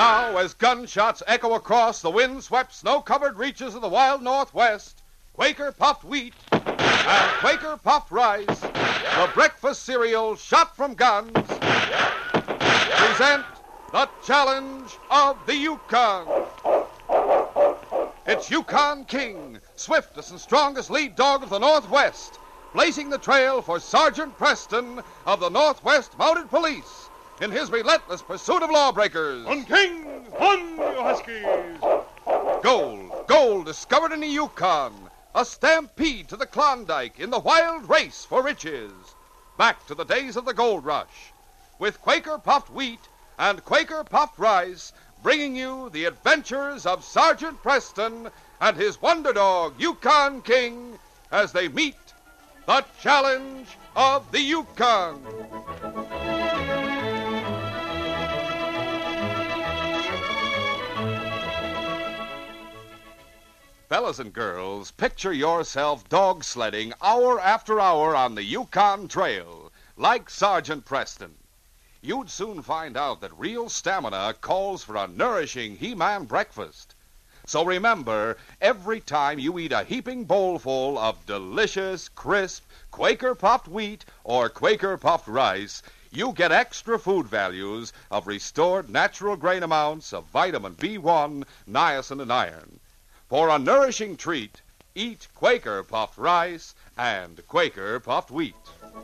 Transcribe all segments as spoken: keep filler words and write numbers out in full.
Now, as gunshots echo across the wind-swept, snow-covered reaches of the wild Northwest, Quaker Puffed Wheat and Quaker Puffed Rice, the breakfast cereal shot from guns, present the Challenge of the Yukon. It's Yukon King, swiftest and strongest lead dog of the Northwest, blazing the trail for Sergeant Preston of the Northwest Mounted Police in his relentless pursuit of lawbreakers. On King, on, you Huskies! Gold, gold discovered in the Yukon, a stampede to the Klondike in the wild race for riches. Back to the days of the gold rush, with Quaker Puffed Wheat and Quaker Puffed Rice, bringing you the adventures of Sergeant Preston and his wonder dog, Yukon King, as they meet the Challenge of the Yukon. Fellas and girls, picture yourself dog sledding hour after hour on the Yukon Trail, like Sergeant Preston. You'd soon find out that real stamina calls for a nourishing He-Man breakfast. So remember, every time you eat a heaping bowlful of delicious, crisp Quaker Puffed Wheat or Quaker Puffed Rice, you get extra food values of restored natural grain amounts of vitamin B one, niacin, and iron. For a nourishing treat, eat Quaker Puffed Rice and Quaker Puffed Wheat.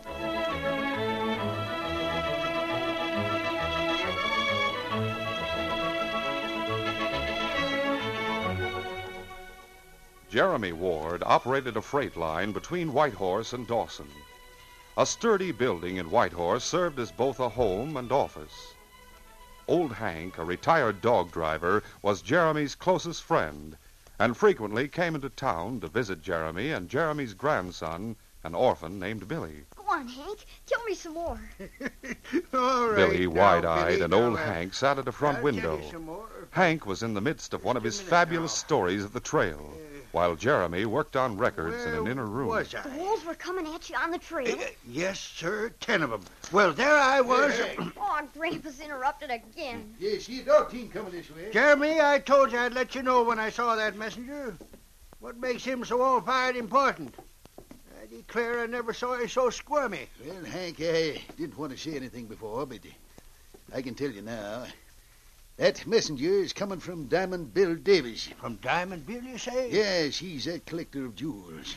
Jeremy Ward operated a freight line between Whitehorse and Dawson. A sturdy building in Whitehorse served as both a home and office. Old Hank, a retired dog driver, was Jeremy's closest friend and frequently came into town to visit Jeremy and Jeremy's grandson, an orphan named Billy. Go on, Hank. Tell me some more. All right. Billy, now, wide-eyed, Billy, and now, old uh, Hank sat at a front I'll window. tell you some more. Hank was in the midst of one of his Just a minute fabulous now. stories of the trail, while Jeremy worked on records in an Where inner room. was I? The wolves were coming at you on the trail. Uh, yes, sir, ten of them. Well, there I was. Oh, Grandpa's interrupted again. Yes, see a dog team coming this way. Jeremy, I told you I'd let you know when I saw that messenger. What makes him so all-fired important? I declare I never saw you so squirmy. Well, Hank, I didn't want to say anything before, but I can tell you now. That messenger is coming from Diamond Bill Davis. From Diamond Bill, you say? Yes, he's a collector of jewels.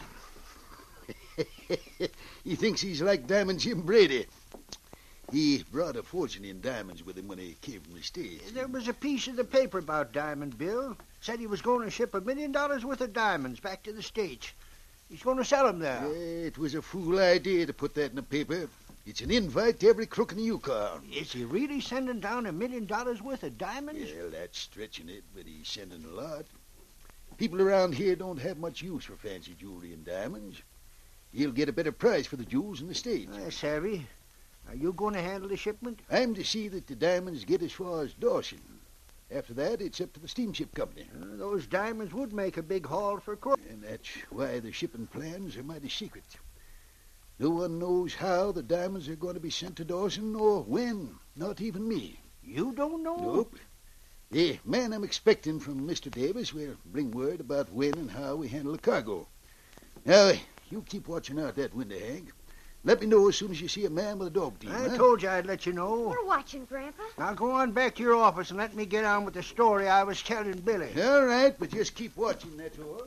He thinks he's like Diamond Jim Brady. He brought a fortune in diamonds with him when he came from the States. There was a piece of the paper about Diamond Bill. Said he was going to ship a million dollars worth of diamonds back to the States. He's going to sell them there. Yeah, it was a fool idea to put that in the paper. It's an invite to every crook in the Yukon. Is he really sending down a million dollars worth of diamonds? Well, that's stretching it, but he's sending a lot. People around here don't have much use for fancy jewelry and diamonds. He'll get a better price for the jewels in the States. Uh, savvy. Are you going to handle the shipment? I'm to see that the diamonds get as far as Dawson. After that, it's up to the steamship company. Uh, those diamonds would make a big haul for Crook. And that's why the shipping plans are mighty secret. No one knows how the diamonds are going to be sent to Dawson or when. Not even me. You don't know? Nope. The man I'm expecting from Mister Davis will bring word about when and how we handle the cargo. Now, you keep watching out that window, Hank. Let me know as soon as you see a man with a dog team. I huh? told you I'd let you know. We're watching, Grandpa. Now go on back to your office and let me get on with the story I was telling Billy. All right, but just keep watching, that's all.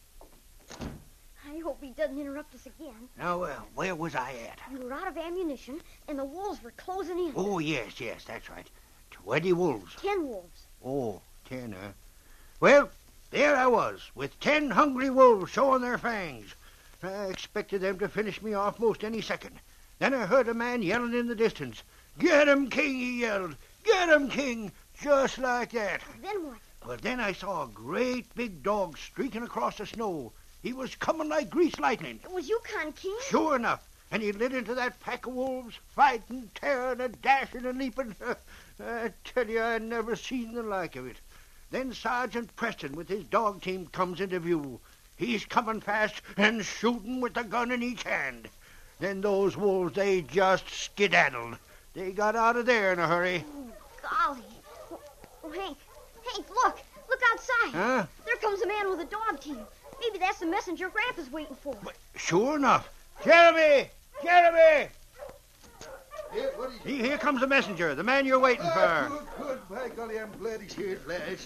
I hope he doesn't interrupt us again. Now, uh, where was I at? You were out of ammunition, and the wolves were closing in. Oh, yes, yes, that's right. Twenty wolves. Ten wolves. Oh, ten, huh? Well, there I was, with ten hungry wolves showing their fangs. I expected them to finish me off most any second. Then I heard a man yelling in the distance. "Get him, King," he yelled. "Get him, King," just like that. Then what? Well, then I saw a great big dog streaking across the snow. He was coming like greased lightning. It was Yukon King. Sure enough. And he lit into that pack of wolves, fighting, tearing, and dashing and leaping. I tell you, I never seen the like of it. Then Sergeant Preston with his dog team comes into view. He's coming fast and shooting with the gun in each hand. Then those wolves, they just skedaddled. They got out of there in a hurry. Oh, golly. Oh, Hank. Hank, look. Look outside. Huh? There comes a man with a dog team. Maybe that's the messenger Grandpa's waiting for. But sure enough. Jeremy! Jeremy! Yeah, what is it? He- Here comes the messenger, the man you're waiting Ah, for. good, good. By golly, I'm glad he's here at last.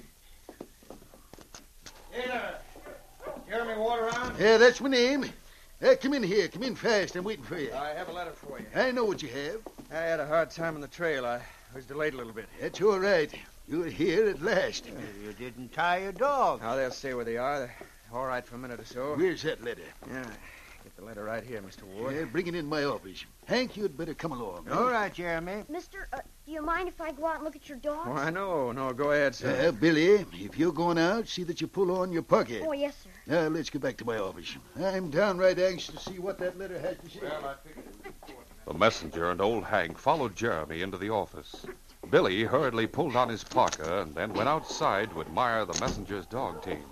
Hey there. Jeremy Water on? Yeah, that's my name. Uh, come in here. Come in fast. I'm waiting for you. I have a letter for you. I know what you have. I had a hard time on the trail. I was delayed a little bit. That's all right. You're here at last. You didn't tie your dog. Now, they'll stay where they are. They're all right for a minute or so. Where's that letter? Yeah, get the letter right here, Mister Ward. Yeah, bring it in my office. Hank, you'd better come along. All right, Jeremy. Mister, uh, do you mind if I go out and look at your dogs? Oh, I know. No, go ahead, sir. Uh, Billy, if you're going out, see that you pull on your pocket. Oh, yes, sir. Now, let's get back to my office. I'm downright anxious to see what that letter has to say. The messenger and old Hank followed Jeremy into the office. Billy hurriedly pulled on his parka and then went outside to admire the messenger's dog team.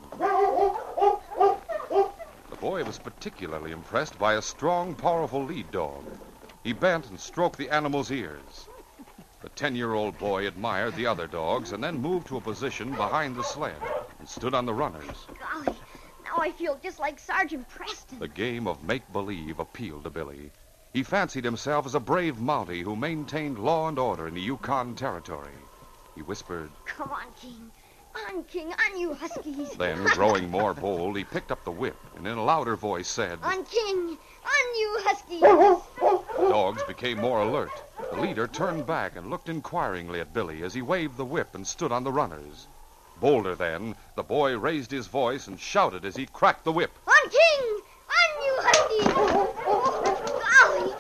The boy was particularly impressed by a strong, powerful lead dog. He bent and stroked the animal's ears. The ten-year-old boy admired the other dogs and then moved to a position behind the sled and stood on the runners. Golly, now I feel just like Sergeant Preston. The game of make-believe appealed to Billy. He fancied himself as a brave Mountie who maintained law and order in the Yukon Territory. He whispered, Come on, King. On, King. On, you huskies. then, growing more bold, he picked up the whip and in a louder voice said, On, King. On, you huskies. The dogs became more alert. The leader turned back and looked inquiringly at Billy as he waved the whip and stood on the runners. Bolder then, the boy raised his voice and shouted as he cracked the whip. On, King. On, you huskies. Oh, golly.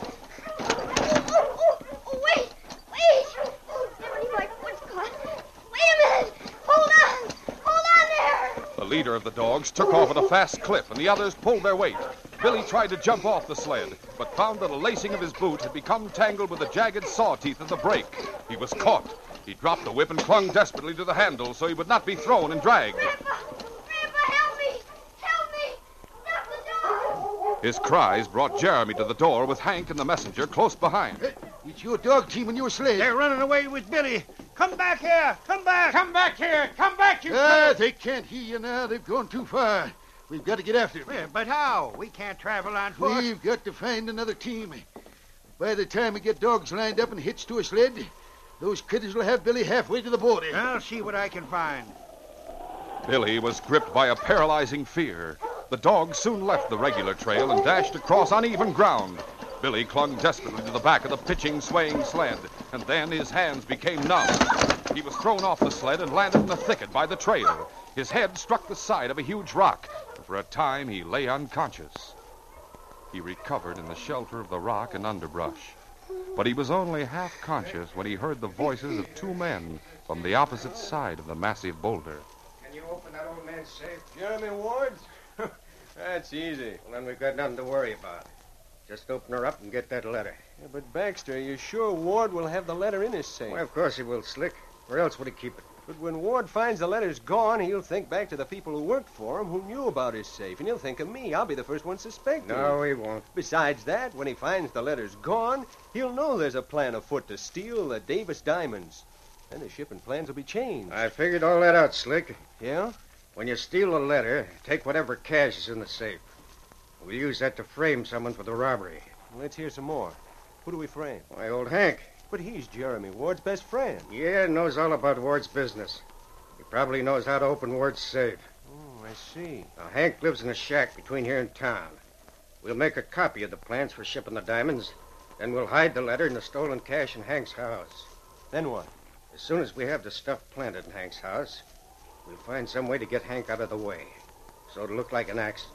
Oh, oh, oh, wait. Wait. Oh, never my foot's caught. Wait a minute. Hold on. Hold on there. The leader of the dogs took off at a fast clip, and the others pulled their weight. Billy tried to jump off the sled, but found that a lacing of his boot had become tangled with the jagged saw teeth of the brake. He was caught. He dropped the whip and clung desperately to the handle so he would not be thrown and dragged. Grandpa. Grandpa, help me. Help me. Stop the dog. His cries brought Jeremy to the door with Hank and the messenger close behind. Uh, It's your dog team and your sled. They're running away with Billy. Come back here. Come back. Come back here! Come back, you... Ah, they can't hear you now. They've gone too far. We've got to get after them. Yeah, but how? We can't travel on foot. We've got to find another team. By the time we get dogs lined up and hitched to a sled, those critters will have Billy halfway to the border. I'll see what I can find. Billy was gripped by a paralyzing fear. The dogs soon left the regular trail and dashed across uneven ground. Billy clung desperately to the back of the pitching, swaying sled, and then his hands became numb. He was thrown off the sled and landed in a thicket by the trail. His head struck the side of a huge rock, and for a time he lay unconscious. He recovered in the shelter of the rock and underbrush, but he was only half conscious when he heard the voices of two men from the opposite side of the massive boulder. Can you open that old man's safe? Jeremy Ward? That's easy. Well, then we've got nothing to worry about. Just open her up and get that letter. Yeah, but Baxter, you're sure Ward will have the letter in his safe? Well, of course he will, Slick. Where else would he keep it? But when Ward finds the letter's gone, he'll think back to the people who worked for him who knew about his safe, and he'll think of me. I'll be the first one suspected. No, he won't. Besides that, when he finds the letter's gone, he'll know there's a plan afoot to steal the Davis diamonds. Then his shipping plans will be changed. I figured all that out, Slick. Yeah? When you steal a letter, take whatever cash is in the safe. We'll use that to frame someone for the robbery. Let's hear some more. Who do we frame? Why, old Hank. But he's Jeremy Ward's best friend. Yeah, knows all about Ward's business. He probably knows how to open Ward's safe. Oh, I see. Now, Hank lives in a shack between here and town. We'll make a copy of the plans for shipping the diamonds. Then we'll hide the letter and the stolen cash in Hank's house. Then what? As soon as we have the stuff planted in Hank's house, we'll find some way to get Hank out of the way, so it'll look like an accident.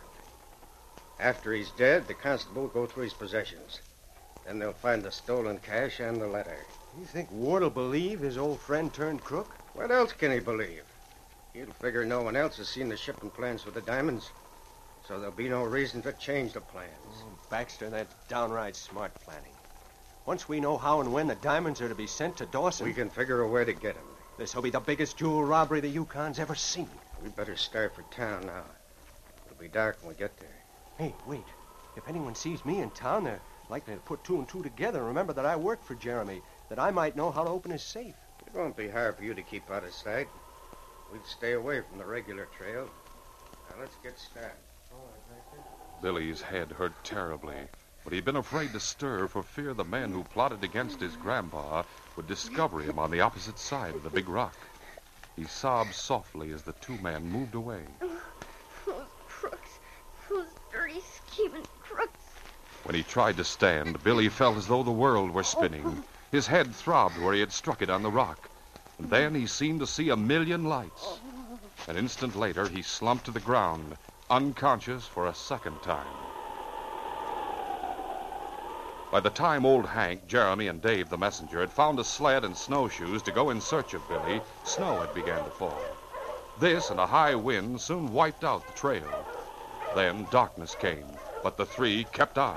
After he's dead, the constable will go through his possessions. Then they'll find the stolen cash and the letter. You think Ward'll believe his old friend turned crook? What else can he believe? He'll figure no one else has seen the shipping plans for the diamonds, so there'll be no reason to change the plans. Oh, Baxter, that's downright smart planning. Once we know how and when the diamonds are to be sent to Dawson, We can figure a way to get him. this'll be the biggest jewel robbery the Yukon's ever seen. We'd better start for town now. It'll be dark when we get there. Hey, wait. If anyone sees me in town, they're likely to put two and two together and remember that I worked for Jeremy, that I might know how to open his safe. won't be hard for you to keep out of sight. We'd stay away from the regular trail. Now, let's get started. Billy's head hurt terribly, but he'd been afraid to stir for fear the men who plotted against his grandpa would discover him on the opposite side of the big rock. He sobbed softly as the two men moved away. Those crooks. Those dirty, scheming crooks. When he tried to stand, Billy felt as though the world were spinning. His head throbbed where he had struck it on the rock. And then he seemed to see a million lights. An instant later, he slumped to the ground, unconscious for a second time. By the time old Hank, Jeremy, and Dave, the messenger, had found a sled and snowshoes to go in search of Billy, snow had begun to fall. This and a high wind soon wiped out the trail. Then darkness came, but the three kept on.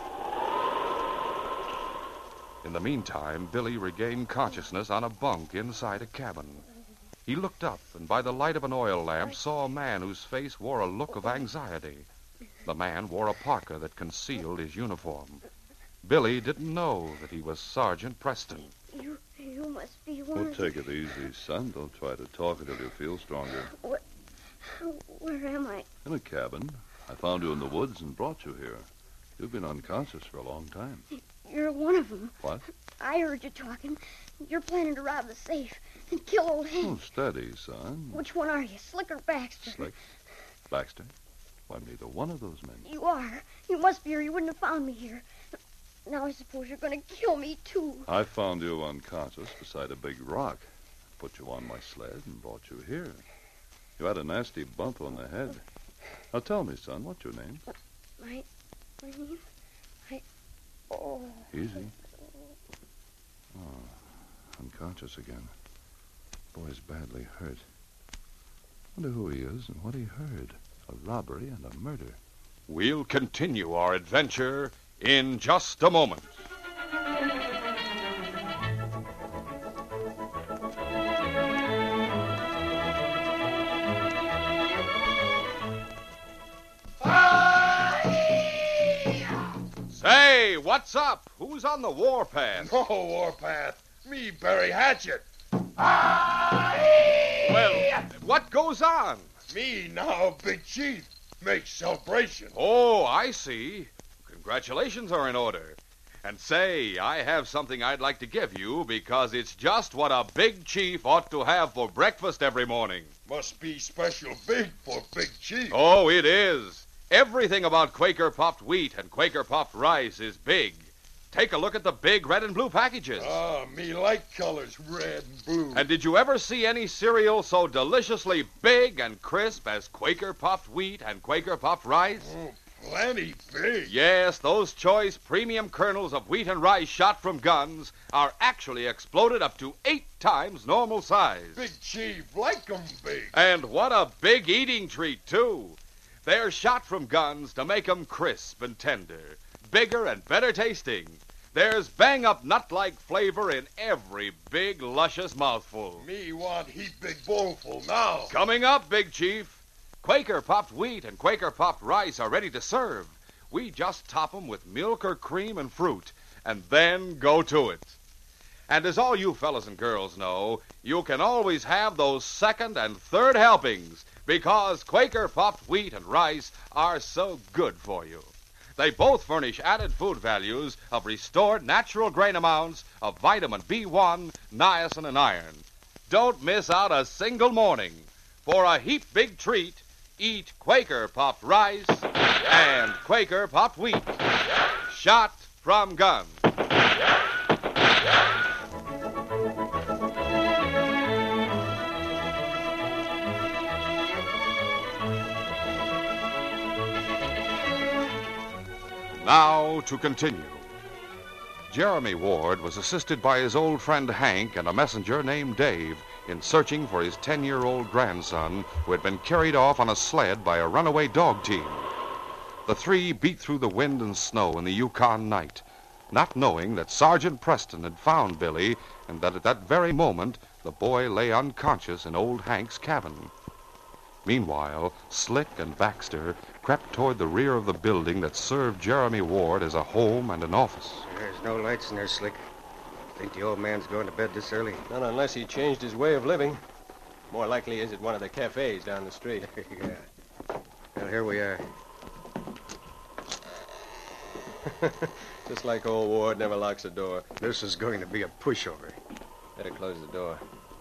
In the meantime, Billy regained consciousness on a bunk inside a cabin. He looked up and by the light of an oil lamp saw a man whose face wore a look of anxiety. The man wore a parka that concealed his uniform. Billy didn't know that he was Sergeant Preston. You, you must be one. Oh, take it easy, son. Don't try to talk until you feel stronger. What? Where am I? In a cabin. I found you in the woods and brought you here. You've been unconscious for a long time. You're one of them. What? I heard you talking. You're planning to rob the safe and kill old Hank. Oh, steady, son. Which one are you, Slick or Baxter? Slick? Baxter? Well, I'm neither one of those men. You are. You must be, or you wouldn't have found me here. Now I suppose you're going to kill me, too. I found you unconscious beside a big rock. Put you on my sled and brought you here. You had a nasty bump on the head. Now tell me, son, what's your name? My, my name? I... Oh. Easy. Oh, unconscious again. Boy's badly hurt. Wonder who he is and what he heard. A robbery and a murder. We'll continue our adventure in just a moment. Say, what's up? Who's on the warpath? No warpath. Me, Barry Hatchet. Well, what goes on? Me now, big chief. Make celebration. Oh, I see. Congratulations are in order. And say, I have something I'd like to give you because it's just what a big chief ought to have for breakfast every morning. Must be special big for big chief. Oh, it is. Everything about Quaker puffed wheat and Quaker puffed rice is big. Take a look at the big red and blue packages. Ah, me like colors red and blue. And did you ever see any cereal so deliciously big and crisp as Quaker puffed wheat and Quaker puffed rice? Oh, plenty big. Yes, those choice premium kernels of wheat and rice shot from guns are actually exploded up to eight times normal size. Big chief, like 'em big. And what a big eating treat, too. They're shot from guns to make 'em crisp and tender, bigger and better tasting. There's bang-up nut-like flavor in every big, luscious mouthful. Me want heap big bowlful now. Coming up, Big Chief. Quaker puffed wheat and Quaker puffed rice are ready to serve. We just top 'em with milk or cream and fruit, and then go to it. And as all you fellas and girls know, you can always have those second and third helpings because Quaker puffed wheat and rice are so good for you. They both furnish added food values of restored natural grain amounts of vitamin B one, niacin, and iron. Don't miss out a single morning. For a heap big treat, eat Quaker puffed rice and Quaker puffed wheat. Shot from guns. Now to continue. Jeremy Ward was assisted by his old friend Hank and a messenger named Dave in searching for his ten-year-old grandson who had been carried off on a sled by a runaway dog team. The three beat through the wind and snow in the Yukon night, not knowing that Sergeant Preston had found Billy and that at that very moment the boy lay unconscious in old Hank's cabin. Meanwhile, Slick and Baxter crept toward the rear of the building that served Jeremy Ward as a home and an office. There's no lights in there, Slick. Think the old man's going to bed this early? Not unless he changed his way of living. More likely is at one of the cafes down the street. Yeah. Well, here we are. Just like old Ward never locks the door. This is going to be a pushover. Better close the door.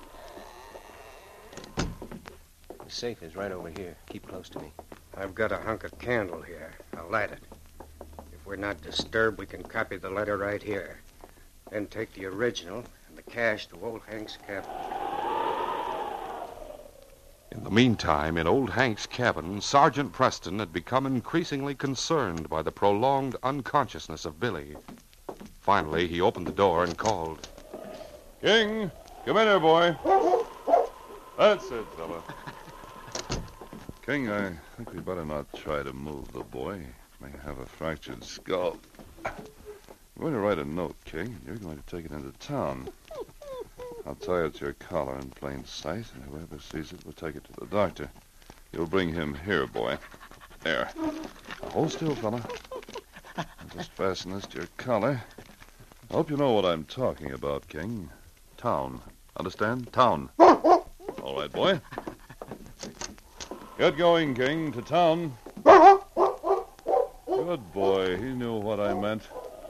The safe is right over here. Keep close to me. I've got a hunk of candle here. I'll light it. If we're not disturbed, we can copy the letter right here. Then take the original and the cash to old Hank's cabin. In the meantime, in old Hank's cabin, Sergeant Preston had become increasingly concerned by the prolonged unconsciousness of Billy. Finally, he opened the door and called. King, come in here, boy. That's it, fella. King, I think we'd better not try to move the boy. He may have a fractured skull. I'm going to write a note, King. You're going to take it into town. I'll tie it to your collar in plain sight, and whoever sees it will take it to the doctor. You'll bring him here, boy. There. Now, hold still, fella. I'll just fasten this to your collar. I hope you know what I'm talking about, King. Town. Understand? Town. All right, boy. Get going, King, to town. Good boy. He knew what I meant.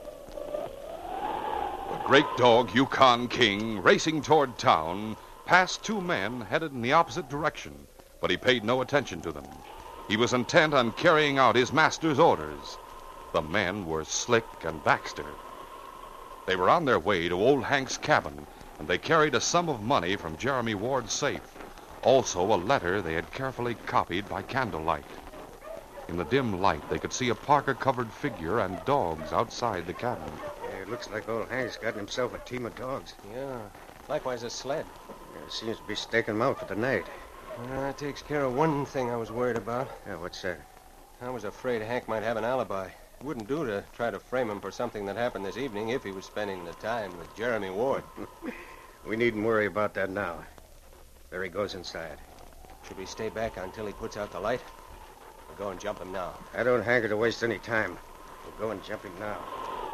The great dog, Yukon King, racing toward town, passed two men headed in the opposite direction, but he paid no attention to them. He was intent on carrying out his master's orders. The men were Slick and Baxter. They were on their way to old Hank's cabin, and they carried a sum of money from Jeremy Ward's safe. Also, a letter they had carefully copied by candlelight. In the dim light, they could see a parka-covered figure and dogs outside the cabin. Yeah, it looks like old Hank's gotten himself a team of dogs. Yeah. Likewise a sled. Yeah, seems to be staking them out for the night. Well, that takes care of one thing I was worried about. Yeah, what's that? I was afraid Hank might have an alibi. It wouldn't do to try to frame him for something that happened this evening if he was spending the time with Jeremy Ward. We needn't worry about that now. There he goes inside. Should we stay back until he puts out the light? We'll go and jump him now. I don't hanker to waste any time. We'll go and jump him now.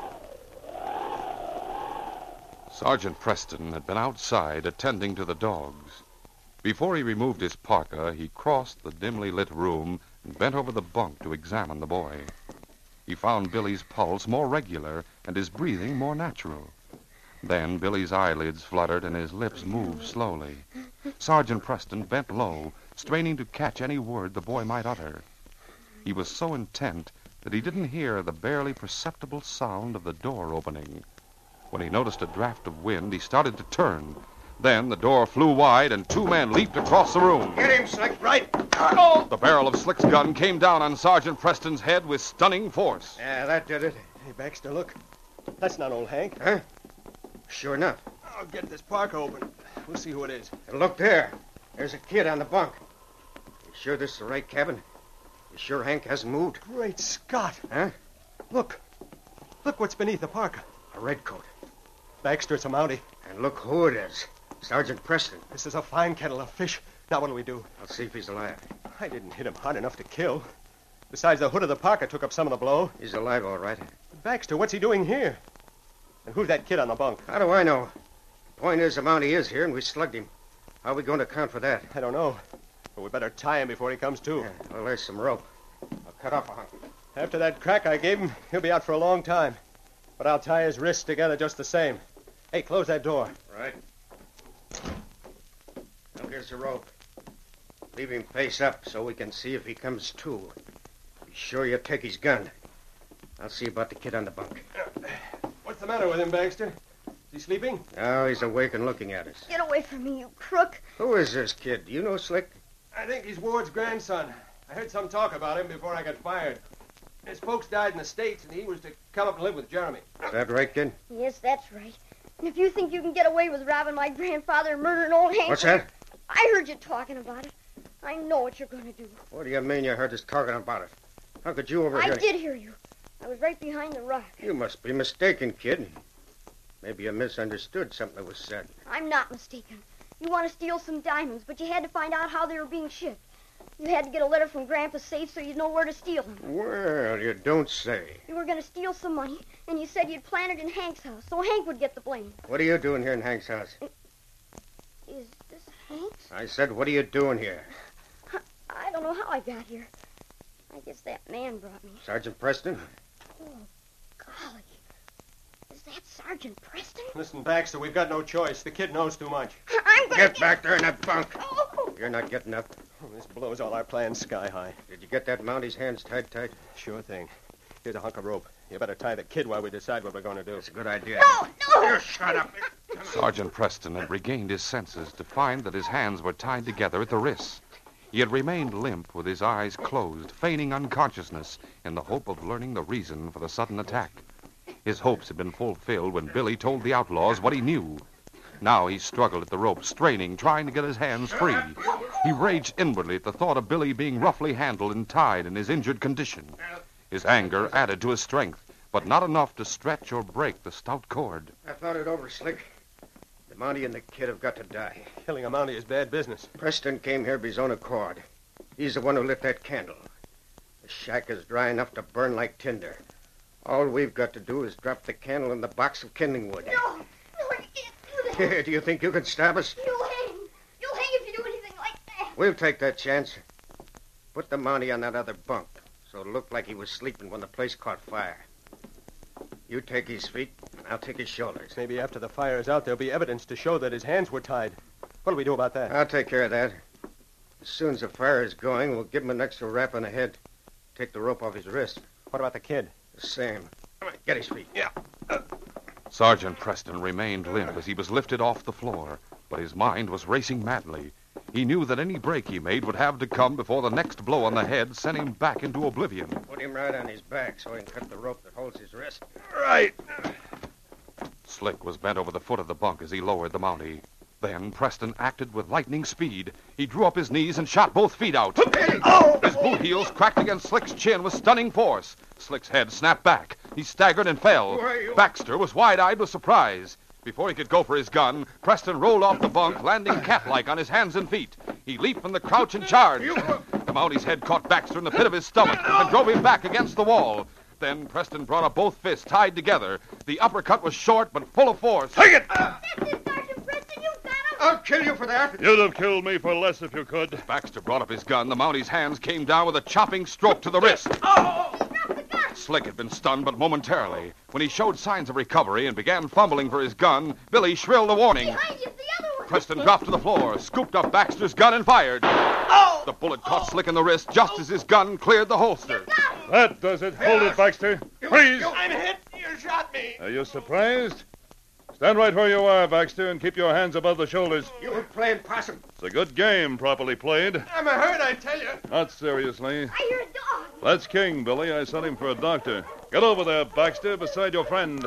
Sergeant Preston had been outside attending to the dogs. Before he removed his parka, he crossed the dimly lit room and bent over the bunk to examine the boy. He found Billy's pulse more regular and his breathing more natural. Then Billy's eyelids fluttered and his lips moved slowly. Sergeant Preston bent low, straining to catch any word the boy might utter. He was so intent that he didn't hear the barely perceptible sound of the door opening. When he noticed a draft of wind, he started to turn. Then the door flew wide and two men leaped across the room. Get him, Slick, right? The barrel of Slick's gun came down on Sergeant Preston's head with stunning force. Yeah, that did it. Hey, Baxter, look. That's not old Hank. Huh? Sure enough. I'll get this parka open. We'll see who it is. And look there. There's a kid on the bunk. You sure this is the right cabin? You sure Hank hasn't moved? Great Scott. Huh? Look. Look what's beneath the parka. A redcoat. Baxter, it's a Mountie. And look who it is. Sergeant Preston. This is a fine kettle of fish. Now what'll we do? I'll see if he's alive. I didn't hit him hard enough to kill. Besides, the hood of the parka took up some of the blow. He's alive, all right. Baxter, what's he doing here? And who's that kid on the bunk? How do I know? The point is, the Mountie is here, and we slugged him. How are we going to account for that? I don't know. But we better tie him before he comes to. Yeah, well, there's some rope. I'll cut off a hunk. After that crack I gave him, he'll be out for a long time. But I'll tie his wrists together just the same. Hey, close that door. Right. Now, here's the rope. Leave him face up so we can see if he comes to. Be sure you take his gun. I'll see about the kid on the bunk. What's the matter with him, Baxter? Is he sleeping? Now he's awake and looking at us. Get away from me, you crook. Who is this kid? Do you know Slick? I think he's Ward's grandson. I heard some talk about him before I got fired. His folks died in the States, and he was to come up and live with Jeremy. Is that right, kid? Yes, that's right. And if you think you can get away with robbing my grandfather and murdering old Hank... What's that? I heard you talking about it. I know what you're going to do. What do you mean you heard us talking about it? How could you overhear I it? did hear you. I was right behind the rock. You must be mistaken, kid. Maybe you misunderstood something that was said. I'm not mistaken. You want to steal some diamonds, but you had to find out how they were being shipped. You had to get a letter from Grandpa's safe so you'd know where to steal them. Well, you don't say. You were going to steal some money, and you said you'd plant it in Hank's house, so Hank would get the blame. What are you doing here in Hank's house? Is this Hank's? I said, what are you doing here? I don't know how I got here. I guess that man brought me. Sergeant Preston? Oh, golly. Is that Sergeant Preston? Listen, Baxter, we've got no choice. The kid knows too much. I'm going to Get back there in that bunk. Oh. You're not getting up. Oh, this blows all our plans sky high. Did you get that Mounty's hands tied tight? Sure thing. Here's a hunk of rope. You better tie the kid while we decide what we're going to do. That's a good idea. No, no. You shut up. Sergeant Preston had regained his senses to find that his hands were tied together at the wrists. He had remained limp with his eyes closed, feigning unconsciousness in the hope of learning the reason for the sudden attack. His hopes had been fulfilled when Billy told the outlaws what he knew. Now he struggled at the rope, straining, trying to get his hands free. He raged inwardly at the thought of Billy being roughly handled and tied in his injured condition. His anger added to his strength, but not enough to stretch or break the stout cord. I thought it over, Slick. The Mounty and the kid have got to die. Killing a Mountie is bad business. Preston came here of his own accord. He's the one who lit that candle. The shack is dry enough to burn like tinder. All we've got to do is drop the candle in the box of kindling wood. No, no, you can't do that. Do you think you can stop us? You'll hang. You'll hang if you do anything like that. We'll take that chance. Put the Mounty on that other bunk, so it'll look like he was sleeping when the place caught fire. You take his feet, and I'll take his shoulders. Maybe after the fire's out, there'll be evidence to show that his hands were tied. What'll we do about that? I'll take care of that. As soon as the fire is going, we'll give him an extra rap on the head. Take the rope off his wrist. What about the kid? The same. Come on, get his feet. Yeah. Sergeant Preston remained limp as he was lifted off the floor, but his mind was racing madly. He knew that any break he made would have to come before the next blow on the head sent him back into oblivion. Put him right on his back so he can cut the rope that holds his wrist. Right. Slick was bent over the foot of the bunk as he lowered the Mountie. Then Preston acted with lightning speed. He drew up his knees and shot both feet out. Oh! His boot heels cracked against Slick's chin with stunning force. Slick's head snapped back. He staggered and fell. Baxter was wide-eyed with surprise. Before he could go for his gun, Preston rolled off the bunk, landing cat-like on his hands and feet. He leaped from the crouch and charged. The Mountie's head caught Baxter in the pit of his stomach and drove him back against the wall. Then Preston brought up both fists tied together. The uppercut was short but full of force. Take it! That's it, Sergeant Preston. You got him. I'll kill you for that. You'd have killed me for less if you could. Baxter brought up his gun. The Mountie's hands came down with a chopping stroke to the wrist. Drop the gun. Slick had been stunned but momentarily. When he showed signs of recovery and began fumbling for his gun, Billy shrilled a warning. Behind you, the other one. Preston dropped to the floor, scooped up Baxter's gun, and fired. Oh! The bullet caught Slick in the wrist just as his gun cleared the holster. That does it. Hold it, Baxter. Freeze. I'm hit. You shot me. Are you surprised? Stand right where you are, Baxter, and keep your hands above the shoulders. You were playing possum. It's a good game, properly played. I'm a hurt, I tell you. Not seriously. I hear a dog. That's King, Billy. I sent him for a doctor. Get over there, Baxter, beside your friend.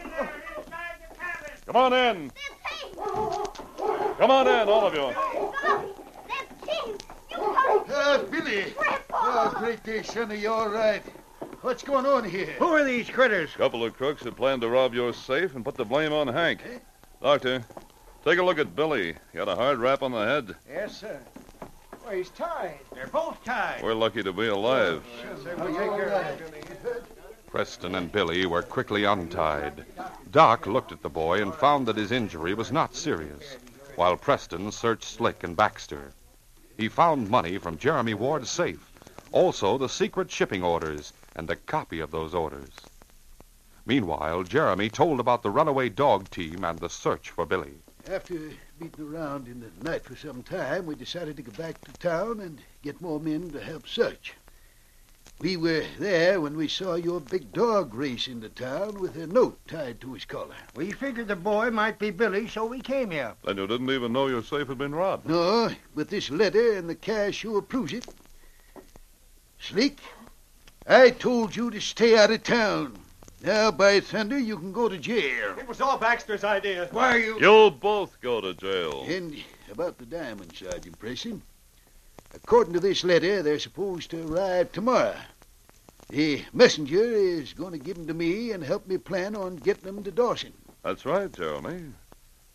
Come on in. That's Hank. Come on in, all of you. Golly, that's King. You come. Uh, Billy. Grandpa. Oh, great day, Sonny. You all right? What's going on here? Who are these critters? Couple of crooks had planned to rob your safe and put the blame on Hank. Doctor, take a look at Billy. He got a hard rap on the head. Yes, sir. Well, he's tied. They're both tied. We're lucky to be alive. We'll take care of it. Preston and Billy were quickly untied. Doc looked at the boy and found that his injury was not serious, while Preston searched Slick and Baxter. He found money from Jeremy Ward's safe, also the secret shipping orders and a copy of those orders. Meanwhile, Jeremy told about the runaway dog team and the search for Billy. After beating around in the night for some time, we decided to go back to town and get more men to help search. We were there when we saw your big dog race into town with a note tied to his collar. We figured the boy might be Billy, so we came here. Then you didn't even know your safe had been robbed. No, but this letter and the cash sure proves it. Slick, I told you to stay out of town. Now, by thunder, you can go to jail. It was all Baxter's idea. Why are you... You'll both go to jail. And about the diamonds, Sergeant Preston. According to this letter, they're supposed to arrive tomorrow. The messenger is going to give them to me and help me plan on getting them to Dawson. That's right, Jeremy.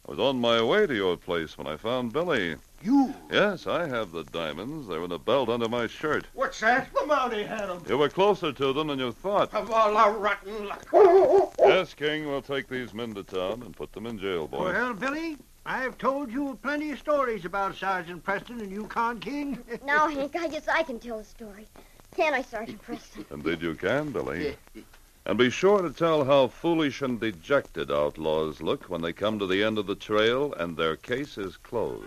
I was on my way to your place when I found Billy. You? Yes, I have the diamonds. They're in a belt under my shirt. What's that? The Mountie had 'em. You were closer to them than you thought. Of all our rotten luck. Yes, King, we'll take these men to town and put them in jail, boy. Well, Billy, I've told you plenty of stories about Sergeant Preston and Yukon King. Now, Hank, I guess I can tell a story. Can I, Sergeant Preston? Indeed you can, Billy. And be sure to tell how foolish and dejected outlaws look when they come to the end of the trail and their case is closed.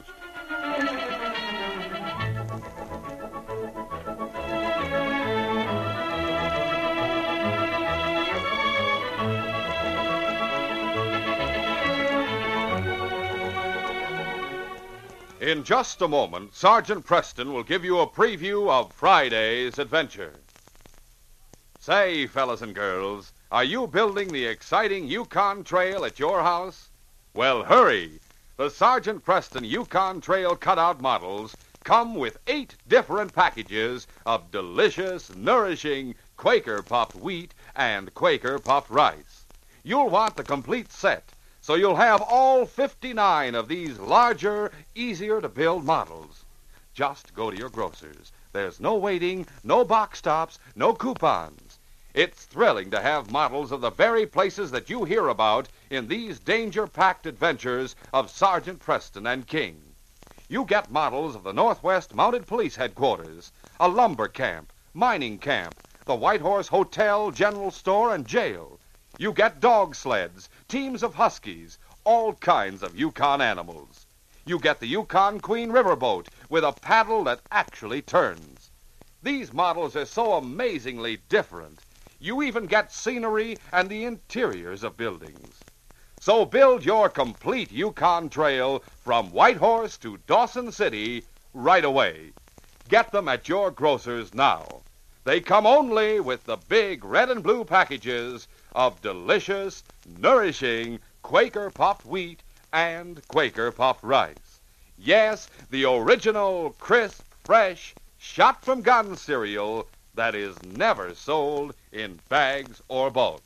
In just a moment, Sergeant Preston will give you a preview of Friday's adventure. Say, fellas and girls, are you building the exciting Yukon Trail at your house? Well, hurry! The Sergeant Preston Yukon Trail cutout models come with eight different packages of delicious, nourishing Quaker puffed wheat and Quaker puffed rice. You'll want the complete set, so you'll have all fifty-nine of these larger, easier-to-build models. Just go to your grocer's. There's no waiting, no box stops, no coupons. It's thrilling to have models of the very places that you hear about in these danger-packed adventures of Sergeant Preston and King. You get models of the Northwest Mounted Police Headquarters, a lumber camp, mining camp, the White Horse Hotel, General Store, and jail. You get dog sleds, teams of huskies, all kinds of Yukon animals. You get the Yukon Queen riverboat with a paddle that actually turns. These models are so amazingly different. You even get scenery and the interiors of buildings. So build your complete Yukon Trail from Whitehorse to Dawson City right away. Get them at your grocer's now. They come only with the big red and blue packages of delicious, nourishing Quaker puffed wheat and Quaker puffed rice. Yes, the original, crisp, fresh, shot-from-gun cereal that is never sold in bags or bulk.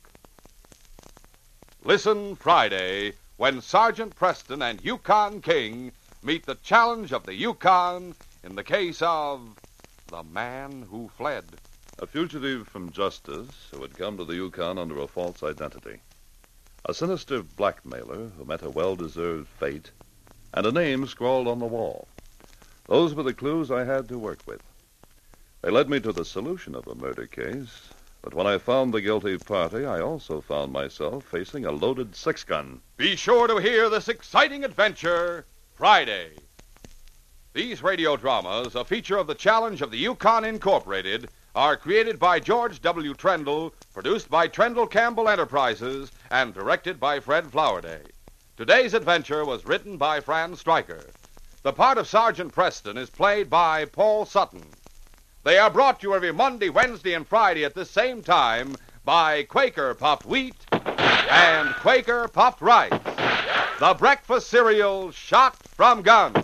Listen Friday when Sergeant Preston and Yukon King meet the challenge of the Yukon in the case of the man who fled. A fugitive from justice who had come to the Yukon under a false identity. A sinister blackmailer who met a well-deserved fate, and a name scrawled on the wall. Those were the clues I had to work with. They led me to the solution of the murder case, but when I found the guilty party, I also found myself facing a loaded six-gun. Be sure to hear this exciting adventure Friday. These radio dramas, a feature of the Challenge of the Yukon Incorporated, are created by George W. Trendle, produced by Trendle Campbell Enterprises, and directed by Fred Flowerday. Today's adventure was written by Fran Stryker. The part of Sergeant Preston is played by Paul Sutton. They are brought to you every Monday, Wednesday, and Friday at the same time by Quaker Puffed Wheat and Quaker Puffed Rice, the breakfast cereal shot from guns.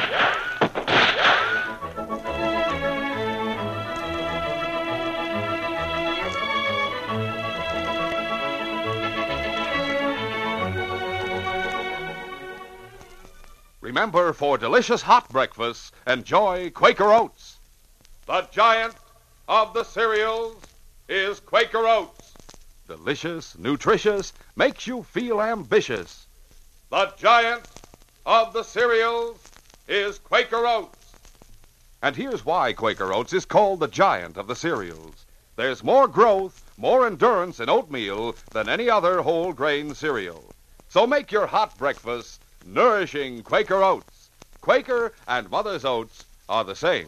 Remember, for delicious hot breakfasts, enjoy Quaker Oats. The giant of the cereals is Quaker Oats. Delicious, nutritious, makes you feel ambitious. The giant of the cereals is Quaker Oats. And here's why Quaker Oats is called the giant of the cereals. There's more growth, more endurance in oatmeal than any other whole grain cereal. So make your hot breakfast nourishing Quaker Oats. Quaker and Mother's Oats are the same.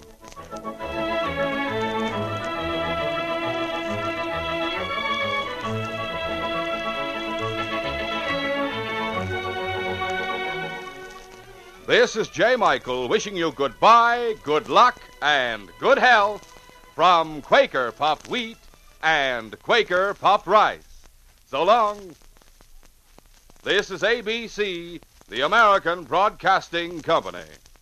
This is J. Michael wishing you goodbye, good luck, and good health from Quaker Puffed Wheat and Quaker Puffed Rice. So long. This is A B C, the American Broadcasting Company.